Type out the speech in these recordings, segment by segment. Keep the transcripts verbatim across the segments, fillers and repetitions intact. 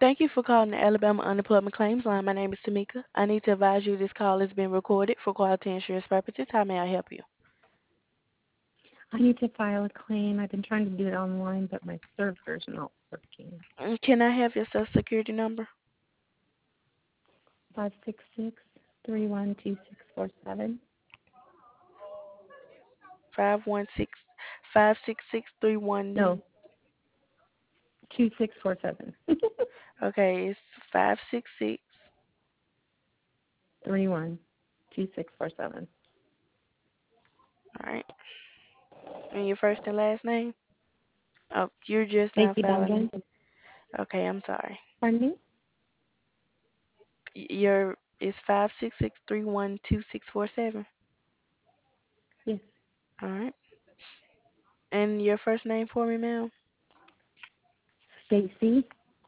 Thank you for calling the Alabama Unemployment Claims Line. My name is Tamika. I need to advise you this call is being recorded for quality insurance purposes. How may I help you? I need to file a claim. I've been trying to do it online, but my server's not working. Mm, Can I have your social security number? Five six six three one two six four seven. Five one six five six six three one. No, two six four seven. Okay, it's five six six. Three one two six four seven. All right. And your first and last name? Oh, you're just not Stacy filing. Benjamin. Okay, I'm sorry. Pardon me? Y- Your is five six six three one two six four seven. Yes. All right. And your first name for me, ma'am? Stacy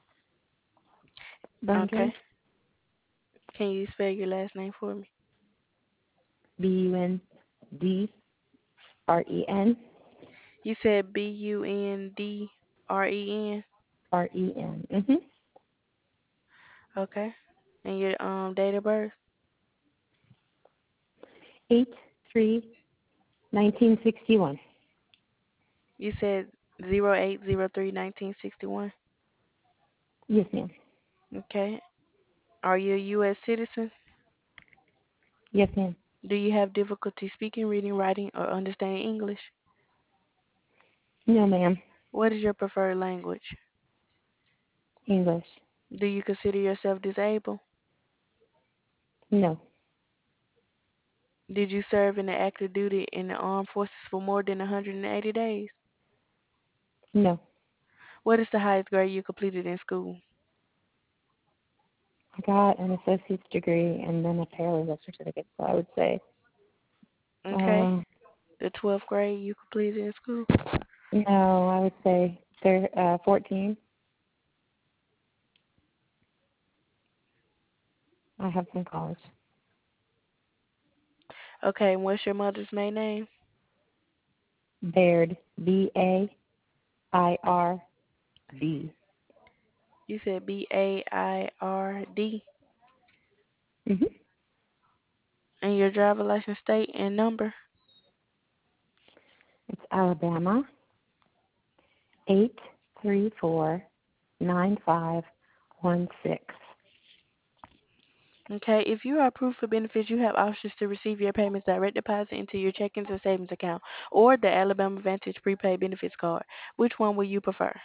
Okay. Benjamin. Can you spell your last name for me? B U N D R E N. You said B U N D R E N. R E N. Mm-hmm. Okay. And your um date of birth? Eight three nineteen sixty one. You said zero eight zero three nineteen sixty one. Yes, ma'am. Okay. Are you a U S citizen? Yes, ma'am. Do you have difficulty speaking, reading, writing, or understanding English? No, ma'am. What is your preferred language? English. Do you consider yourself disabled? No. Did you serve in the active duty in the armed forces for more than one hundred eighty days? No. What is the highest grade you completed in school? I got an associate's degree and then a paralegal certificate, so I would say Okay. uh, The twelfth grade you completed in school? no, I would say they're uh, fourteen. I have some college. Okay, and what's your mother's maiden name? Baird, B A I R D. You said B A I R D. Mm-hmm. And your driver license state and number? It's Alabama, eight three four nine five one six. Okay, if you are approved for benefits, you have options to receive your payments direct deposit into your checkings and savings account or the Alabama Vantage prepaid benefits card. Which one will you prefer?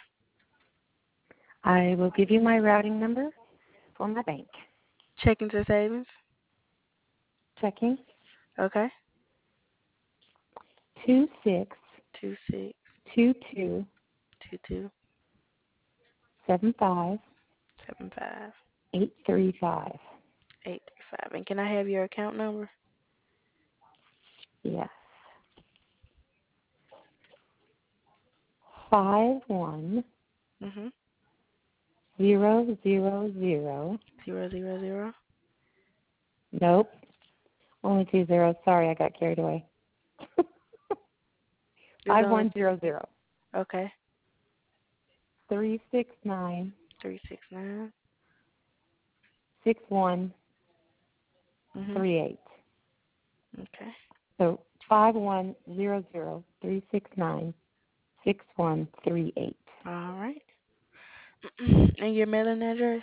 I will give you my routing number for my bank. Checkings and savings? Checking Okay. two six Two six two two two two seven five seven five eight three five. eight three five. And can I have your account number? Yes. Five one Mhm. zero zero zero. Zero zero zero. Nope. Only two zeros. Sorry, I got carried away. There's Five only one zero zero okay. three six nine Three six nine. six one Mhm. three eight. Okay. So five one zero zero three six nine six one three eight. All right. And your mailing address?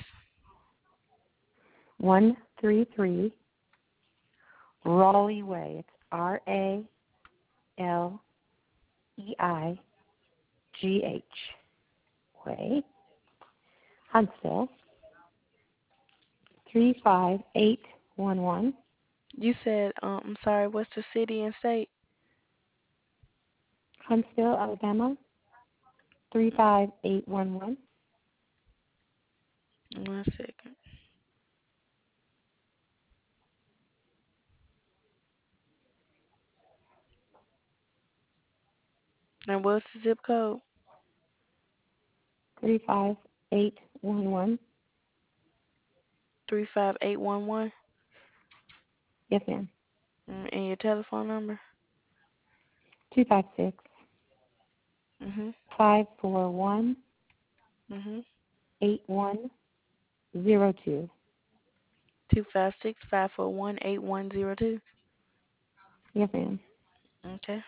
One three three Raleigh Way. It's R A L E I G H Way. Huntsville. Three five eight one one. You said um I'm sorry, what's the city and state? Huntsville, Alabama. Three five eight one one. One second. And what's the zip code? Three five eight one one. Three five eight one one. Yes, ma'am. And your telephone number? Two five six Mhm. five four one Mhm. eight one. zero two. Two five six five four one eight one zero two. Yes, ma'am. Okay.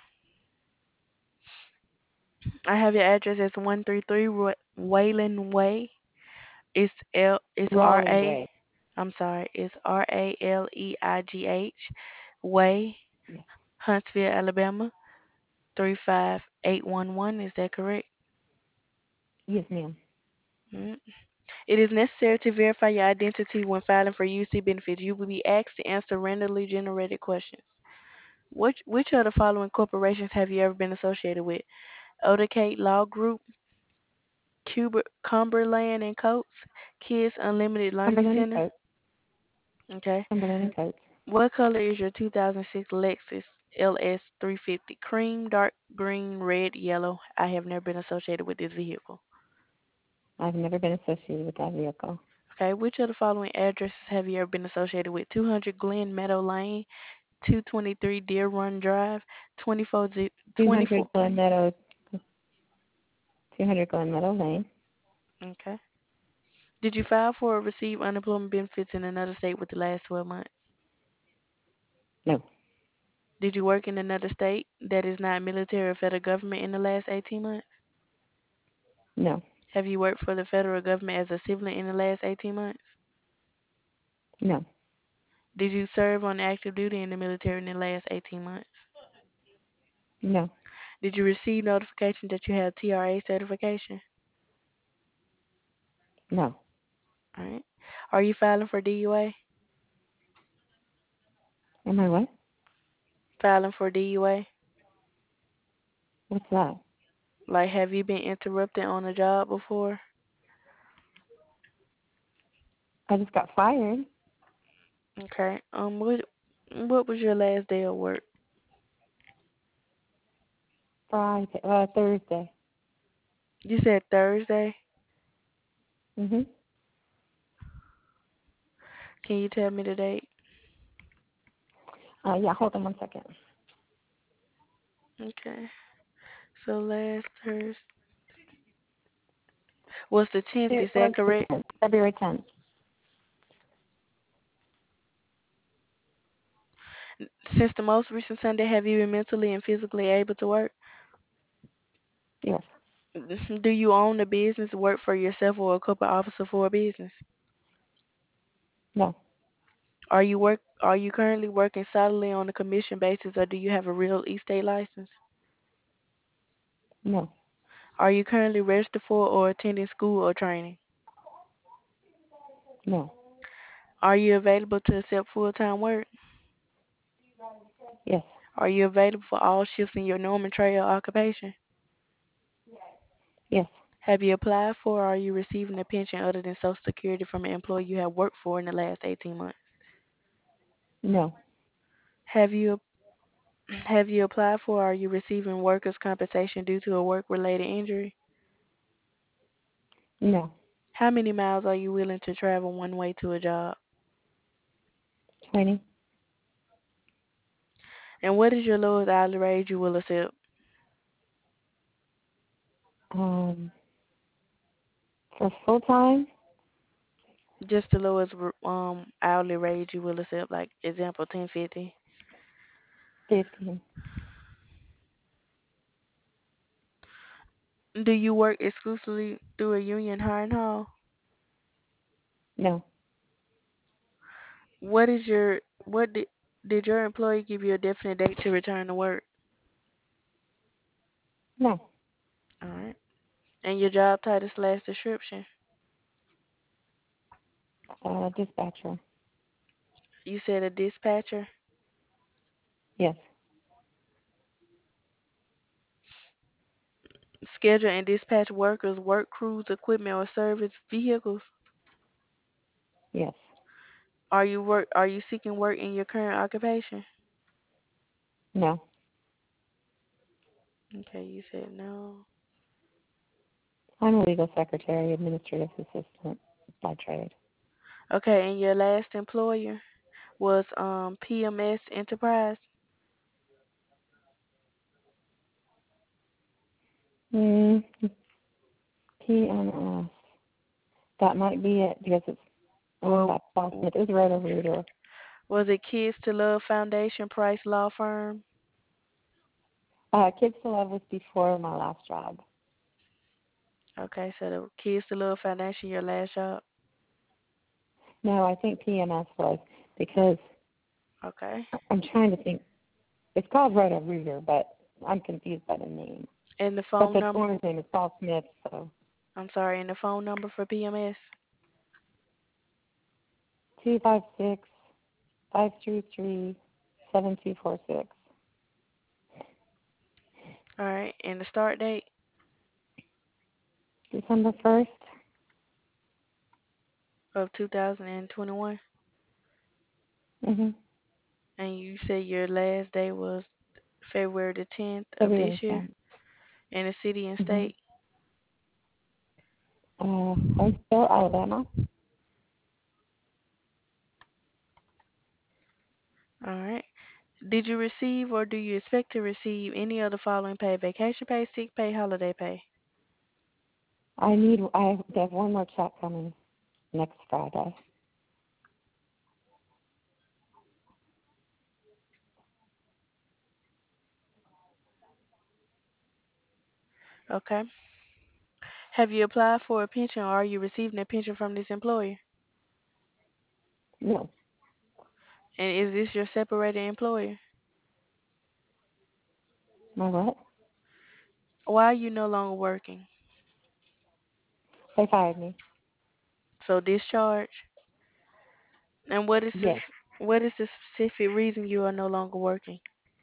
I have your address as one three three Wayland Way. It's L. It's R Rawley A. Way. I'm sorry. It's R A L E I G H Way, Yes. Huntsville, Alabama. Three five eight one one. Is that correct? Yes, ma'am. Mm. It is necessary to verify your identity when filing for U C benefits. You will be asked to answer randomly generated questions. Which which of the following corporations have you ever been associated with? Odacate Law Group, Cuber, Cumberland and Coates, Kids Unlimited Learning Cumberland and Center. Coates. Okay. Cumberland and Coates. What color is your two thousand six Lexus L S three fifty? Cream, dark green, red, yellow. I have never been associated with this vehicle. I've never been associated with that vehicle. Okay. Which of the following addresses have you ever been associated with? two hundred Glen Meadow Lane, two twenty-three Deer Run Drive, twenty-four, z- two hundred twenty-four. Glen Meadow, two hundred Glen Meadow Lane. Okay. Did you file for or receive unemployment benefits in another state with the last twelve months? No, Did you work in another state that is not military or federal government in the last eighteen months? no, Have you worked for the federal government as a civilian in the last eighteen months? no, Did you serve on active duty in the military in the last eighteen months? no, Did you receive notification that you have T R A certification? no. All right. Are you filing for D U A? Am I what? Filing for D U A? What's that? Like, have you been interrupted on a job before? I just got fired Okay. Um, what what was your last day of work? Friday, uh, Thursday. You said Thursday. Mhm. Can you tell me the date? Uh, yeah. Hold on one second. Okay. So last Thursday was the tenth. Is It that was the correct? tenth, February tenth. Since the most recent Sunday, have you been mentally and physically able to work? Yes. Do you own a business, work for yourself, or a corporate officer for a business? No. Are you work? Are you currently working solidly on a commission basis, or do you have a real estate license? No. Are you currently registered for or attending school or training? No. Are you available to accept full-time work? Yes. Are you available for all shifts in your normal trade or occupation? Yes. Have you applied for or are you receiving a pension other than Social Security from an employer you have worked for in the last eighteen months? No. Have you have you applied for or are you receiving workers' compensation due to a work-related injury? No. How many miles are you willing to travel one way to a job? Twenty. And what is your lowest hourly rate you will accept? Um, for full time, Just the lowest um hourly rate you will accept, like example ten fifty. fifteen. Do you work exclusively through a union hiring hall? No. What is your what did did your employee give you a definite date to return to work? No. All right. And your job title slash description? Uh, dispatcher. You said a dispatcher. Yes. Schedule and dispatch workers, work crews, equipment, or service vehicles. Yes. Are you work? Are you seeking work in your current occupation? No. Okay, you said no. I'm a legal secretary, administrative assistant by trade. Okay, and your last employer was um P M S Enterprise. Mm, P M S. That might be it because it's And Or that's Paul Smith. It was Roto-Rooter. was it Kids to Love Foundation Price Law Firm? Uh, Kids to Love was before my last job. Okay, so the Kids to Love Foundation, your last job? No, I think P M S was because Okay. I'm trying to think. It's called Roto-Rooter, but I'm confused by the name. And the But phone the number? owner's name is Paul Smith, so I'm sorry, and the phone number for P M S? two five six, five three three, seven two four six. All right, and the start date? December first? Of two thousand twenty-one, Mm-hmm. and you said your last day was February the tenth of this February year tenth. in the city and Mm-hmm. state. Uh, Huntsville, Alabama. All right. Did you receive or do you expect to receive any of the following pay: vacation pay, sick pay, holiday pay? I need, I have one more check coming next Friday. Okay. Have you applied for a pension or are you receiving a pension from this employer? No. And is this your separated employer? My what? Why are you no longer working? They fired me. So discharge. And what is this? Yes. What is the specific reason you are no longer working?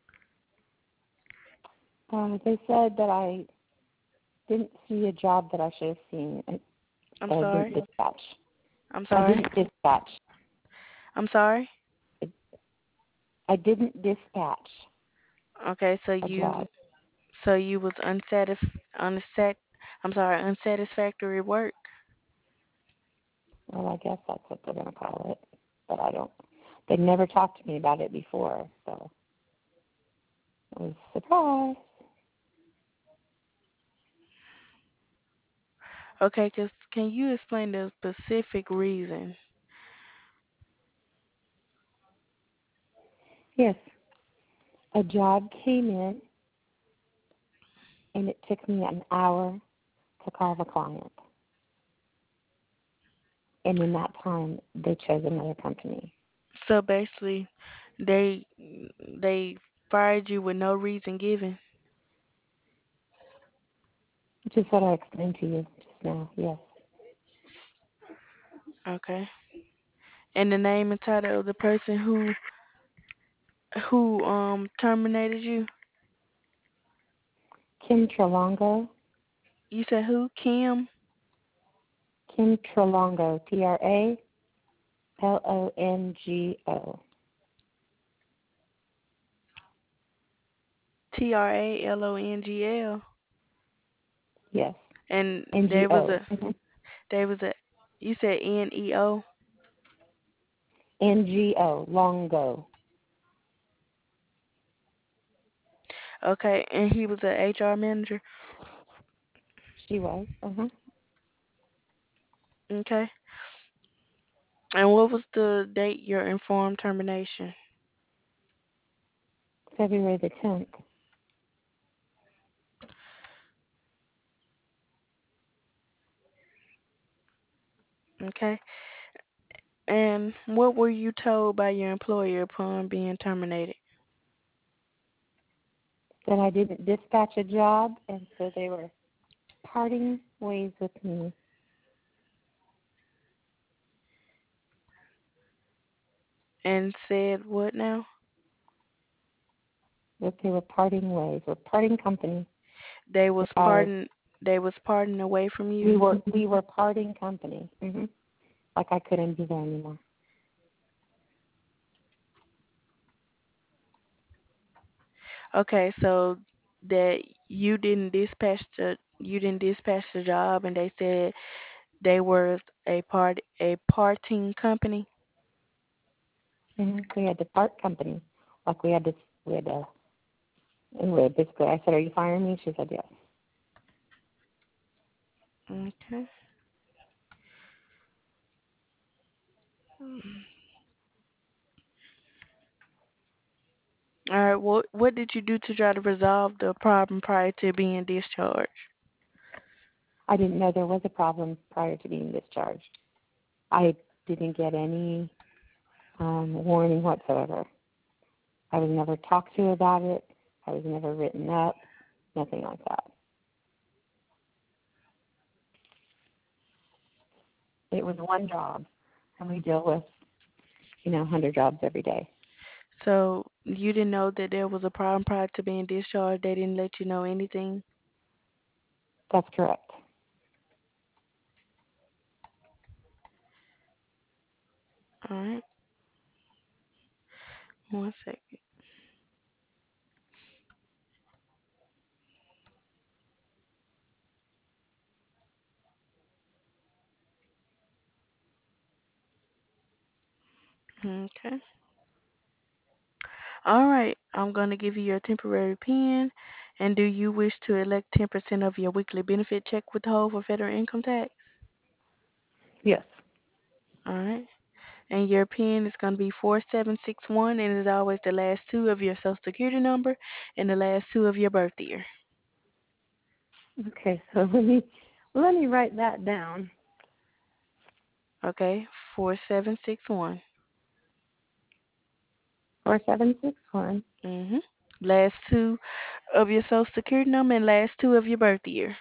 Uh, they said that I didn't see a job that I should have seen, and I'm that I didn't sorry. dispatch. I'm I sorry. didn't dispatch. I'm sorry. I, I didn't dispatch Okay, so a you job. so you was unsatisf unsat I'm sorry, unsatisfactory work. Well, I guess that's what they're going to call it, but I don't. They never talked to me about it before, so I was surprised. Okay, 'cause can you explain the specific reason? Yes, a job came in, and it took me an hour to call the client. And in that time, they chose another company, So basically, they they fired you with no reason given. which is what I explained to you just now. Yes, Okay. And the name and title of the person who who um terminated you? Kim Trelongo, You said who? Kim? Kim Trelongo, T R A L O N G O. T R A L O N G L. Yes, And N G there was O. a Mm-hmm. there was a you said N E O. N G O, Longo. Okay, and he was a H R manager. She was. Uh-huh. Okay. And what was the date your informed termination? February the tenth. Okay. And what were you told by your employer upon being terminated? That I didn't dispatch a job, and so they were parting ways with me. And said what now? That they were parting ways. We're parting company. They They was fired. parting they was parting away from you. We were we were parting company. Hmm. Like I couldn't be there anymore. Okay, so that you didn't dispatch the you didn't dispatch the job and they said they were a part a parting company. Hmm. We had to part company. Like we had to we had to. Anyway, basically, I said, "Are you firing me?" She said, "Yes." Okay. All right. What what did you do to try to resolve the problem prior to being discharged? I didn't know there was a problem prior to being discharged. I didn't get any um, warning whatsoever. I was never talked to about it. I was never written up, nothing like that. It was one job, and we deal with, you know, one hundred jobs every day. So you didn't know that there was a problem prior to being discharged. They didn't let you know anything. That's correct. All right. One second. Okay. All right. I'm gonna give you your temporary PIN. And do you wish to elect ten percent of your weekly benefit check withhold for federal income tax? Yes. All right. And your PIN is going to be four seven six one, and it's always the last two of your social security number and the last two of your birth year. Okay, so let me let me write that down. Okay, four seven six one. Four seven six one. Mhm. Last two of your social security number and last two of your birth year.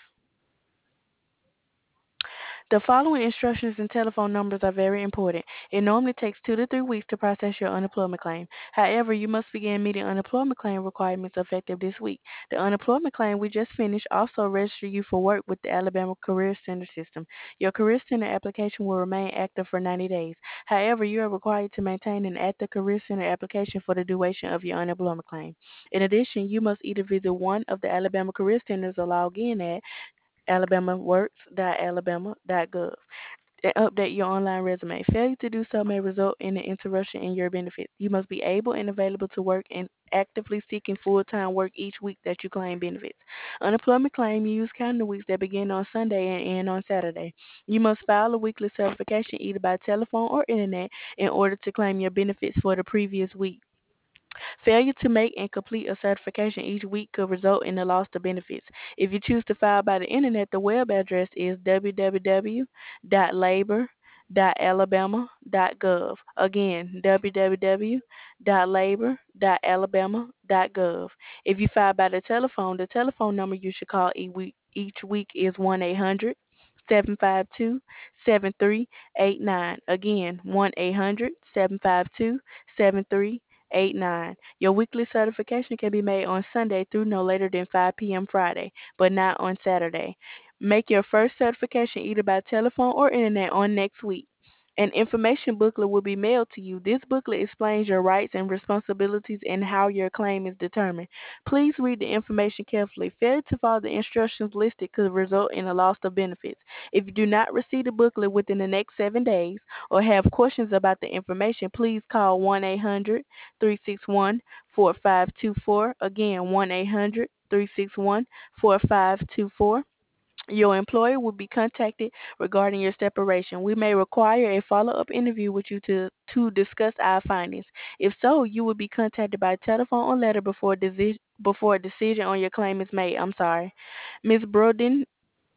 The following instructions and telephone numbers are very important. It normally takes two to three weeks to process your unemployment claim. However, you must begin meeting unemployment claim requirements effective this week. The unemployment claim we just finished also register you for work with the Alabama Career Center system. Your Career Center application will remain active for ninety days. However, you are required to maintain an active Career Center application for the duration of your unemployment claim. In addition, you must either visit one of the Alabama Career Centers or log in at alabamaworks dot alabama dot gov and update your online resume. Failure to do so may result in an interruption in your benefits. You must be able and available to work and actively seeking full-time work each week that you claim benefits. Unemployment claim use calendar weeks that begin on Sunday and end on Saturday. You must file a weekly certification either by telephone or internet in order to claim your benefits for the previous week. Failure to make and complete a certification each week could result in the loss of benefits. If you choose to file by the internet, the web address is w w w dot labor dot alabama dot gov. Again, w w w dot labor dot alabama dot gov. If you file by the telephone, the telephone number you should call each week, each week is one eight hundred seven five two seven three eight nine. Again, one eight hundred seven five two seven three eight nine. Your weekly certification can be made on Sunday through no later than five p m Friday, but not on Saturday. Make your first certification either by telephone or internet on next week. An information booklet will be mailed to you. This booklet explains your rights and responsibilities and how your claim is determined. Please read the information carefully. Failure to follow the instructions listed could result in a loss of benefits. If you do not receive the booklet within the next seven days or have questions about the information, please call one eight hundred three six one four five two four. Again, one eight hundred three six one four five two four. Your employer will be contacted regarding your separation. We may require a follow-up interview with you to, to discuss our findings. If so, you will be contacted by telephone or letter before a, desi- before a decision on your claim is made. I'm sorry. Miz Broden,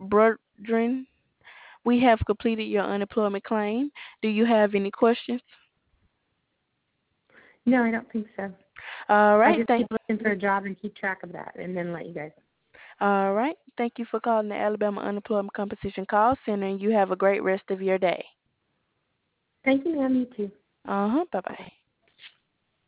Brodrin, we have completed your unemployment claim. Do you have any questions? No, I don't think so. All I right. just Thank keep looking for a job and keep track of that, and then let you guys. All right. Thank you for calling the Alabama Unemployment Compensation Call Center, and you have a great rest of your day. Thank you, ma'am. You too. Uh huh. Bye bye.